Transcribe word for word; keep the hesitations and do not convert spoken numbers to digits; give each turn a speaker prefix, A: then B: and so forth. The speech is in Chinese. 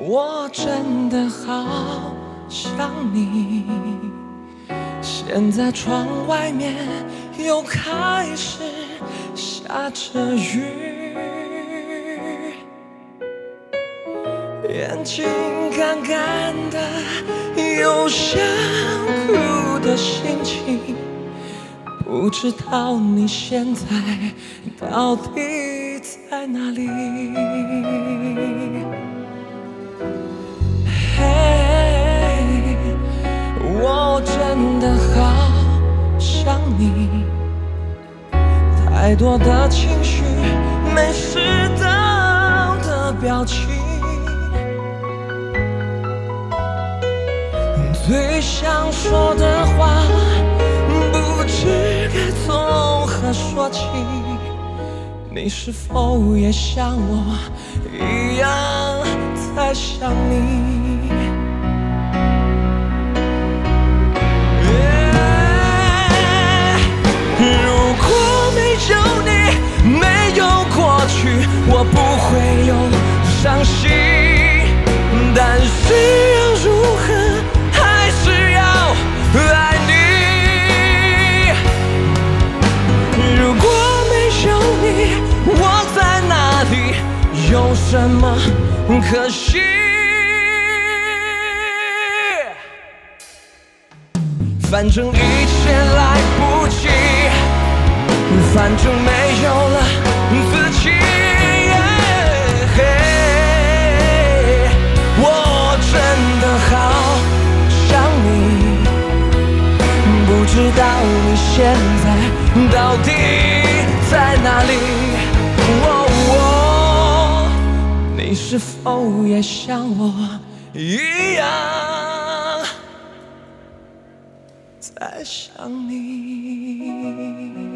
A: 我真的好想你。现在窗外面又开始下着雨，眼睛干干的，有想哭的心情。不知道你现在到底在哪里？嘿，我真的好想你，太多的情绪，没适当的表情，最想说的话，不知该从何说起。你是否也像我一样在想你？ yeah, 如果没有你，没有过去，我不会有伤心。但是要如何，还是要爱你。如果没有你，我在哪里？有什么可惜？反正一切来不及，反正没有了自己。我真的好想你，不知道你现在到底在哪里？哦哦，你是否也像我一样在想你？